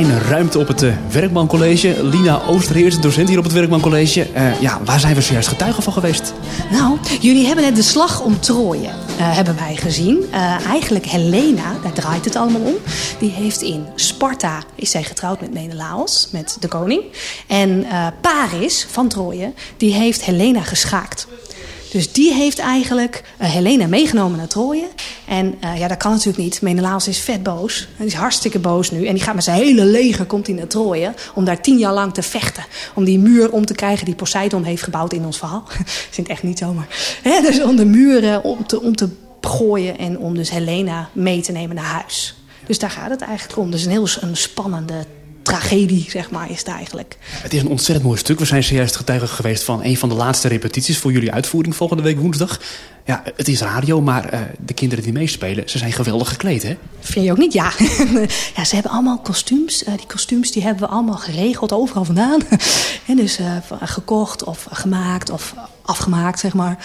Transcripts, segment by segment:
fijne ruimte op het Werkman-college. Lina Oosterheers, docent hier op het Werkman-college. Waar zijn we zojuist getuigen van geweest? Nou, jullie hebben net de slag om Troje, hebben wij gezien. Eigenlijk Helena, daar draait het allemaal om. Die heeft in Sparta, is zij getrouwd met Menelaos, met de koning. En Paris van Troje, die heeft Helena geschaakt. Dus die heeft eigenlijk Helena meegenomen naar Troje. En dat kan natuurlijk niet. Menelaos is vet boos. Hij is hartstikke boos nu. En die gaat met zijn hele leger komt hij naar Troje. Om daar 10 jaar lang te vechten. Om die muur om te krijgen die Poseidon heeft gebouwd in ons verhaal. Dat is echt niet zomaar. Dus om de muren om te gooien. En om dus Helena mee te nemen naar huis. Dus daar gaat het eigenlijk om. Dus een spannende tragedie, zeg maar, is het eigenlijk. Het is een ontzettend mooi stuk. We zijn zojuist getuigen geweest van een van de laatste repetities voor jullie uitvoering volgende week woensdag. Ja, het is radio, maar de kinderen die meespelen, ze zijn geweldig gekleed, hè? Vind je ook niet? Ja. Ja, ze hebben allemaal kostuums. Die kostuums die hebben we allemaal geregeld, overal vandaan. En dus gekocht of gemaakt of afgemaakt, zeg maar.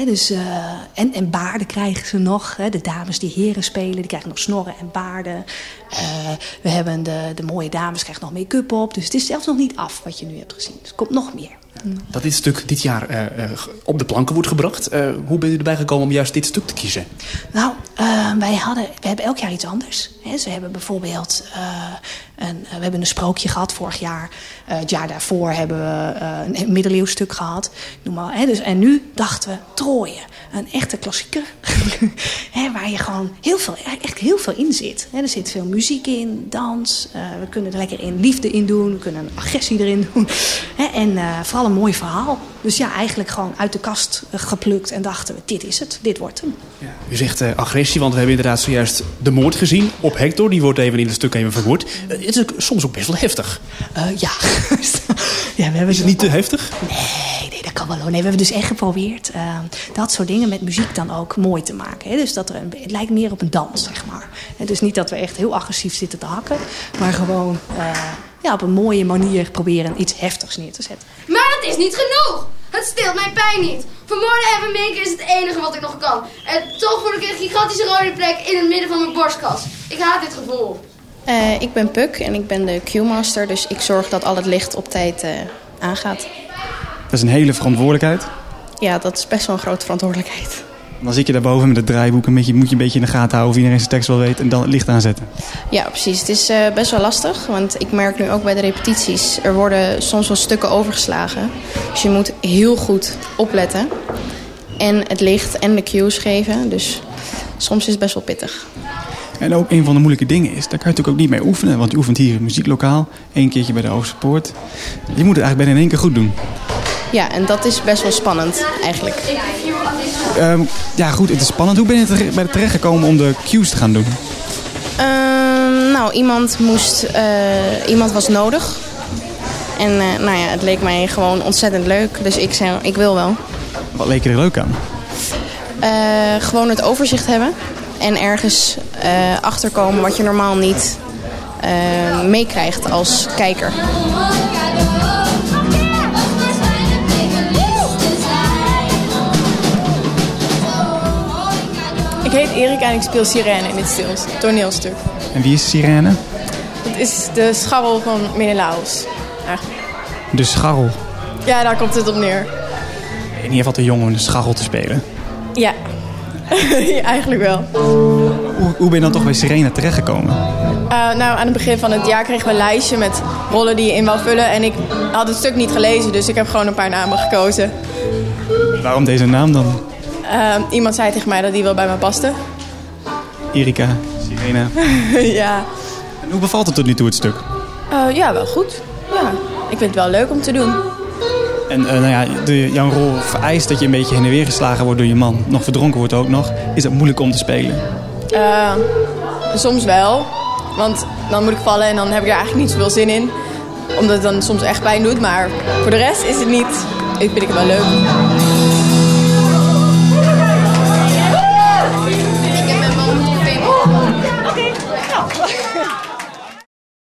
En baarden krijgen ze nog. De dames die heren spelen, die krijgen nog snorren en baarden. We hebben de mooie dames krijgen nog make-up op. Dus het is zelfs nog niet af wat je nu hebt gezien. Dus er komt nog meer. Dat dit stuk dit jaar op de planken wordt gebracht. Hoe bent u erbij gekomen om juist dit stuk te kiezen? Nou, we hebben elk jaar iets anders. We hebben bijvoorbeeld we hebben een sprookje gehad vorig jaar. Het jaar daarvoor hebben we een middeleeuws stuk gehad. Noem maar, en nu dachten we Troje. Een echte klassieker. Waar je gewoon echt heel veel in zit. Er zit veel muziek in, dans. We kunnen er lekker in liefde in doen. We kunnen een agressie erin doen. En vooral een mooi verhaal. Dus ja, eigenlijk gewoon uit de kast geplukt. En dachten we, dit is het. Dit wordt hem. Ja, u zegt agressie, want we hebben inderdaad zojuist de moord gezien op Hector. Die wordt even in het stuk vermoord. Het is soms ook best wel heftig. Ja. Is het niet te heftig? Nee, dat kan wel. Nee, we hebben dus echt geprobeerd dat soort dingen met muziek dan ook mooi te maken. Dus dat het lijkt meer op een dans, zeg maar. Dus niet dat we echt heel agressief zitten te hakken. Maar gewoon op een mooie manier proberen iets heftigs neer te zetten. Maar dat is niet genoeg. Het stilt mijn pijn niet. Vermoorden en verminken is het enige wat ik nog kan. En toch voel ik een gigantische rode plek in het midden van mijn borstkas. Ik haat dit gevoel. Ik ben Puk en ik ben de Q-master. Dus ik zorg dat al het licht op tijd aangaat. Dat is een hele verantwoordelijkheid. Ja, dat is best wel een grote verantwoordelijkheid. Dan zit je daarboven met het draaiboek moet je een beetje in de gaten houden of iedereen zijn tekst wel weet en dan het licht aanzetten. Ja, precies. Het is best wel lastig, want ik merk nu ook bij de repetities, er worden soms wel stukken overgeslagen. Dus je moet heel goed opletten en het licht en de cues geven. Dus soms is het best wel pittig. En ook een van de moeilijke dingen is, daar kan je natuurlijk ook niet mee oefenen, want je oefent hier in het muzieklokaal, 1 keertje bij de Oosterpoort. Je moet het eigenlijk bijna in 1 keer goed doen. Ja, en dat is best wel spannend eigenlijk. Goed, het is spannend. Hoe ben je bij terecht gekomen om de cues te gaan doen? Iemand was nodig. En het leek mij gewoon ontzettend leuk. Dus ik zei, ik wil wel. Wat leek je er leuk aan? Gewoon het overzicht hebben. En ergens achterkomen wat je normaal niet meekrijgt als kijker. Ik heet Erika en ik speel Sirene in dit toneelstuk. En wie is Sirene? Het is de scharrel van Menelaos. Eigenlijk. De scharrel? Ja, daar komt het op neer. In ieder geval te jong om de scharrel te spelen. Ja, ja, eigenlijk wel. Hoe ben je dan toch bij Sirene terechtgekomen? Aan het begin van het jaar kregen we een lijstje met rollen die je in wou vullen. En ik had het stuk niet gelezen, dus ik heb gewoon een paar namen gekozen. Waarom deze naam dan? Iemand zei tegen mij dat die wel bij me paste. Erika, Sirene. Ja. En hoe bevalt het tot nu toe, het stuk? Ja, wel goed. Ja, ik vind het wel leuk om te doen. En jouw rol vereist dat je een beetje heen en weer geslagen wordt door je man. Nog verdronken wordt ook nog. Is dat moeilijk om te spelen? Soms wel. Want dan moet ik vallen en dan heb ik er eigenlijk niet zoveel zin in. Omdat het dan soms echt pijn doet. Maar voor de rest is het niet. Ik vind het wel leuk.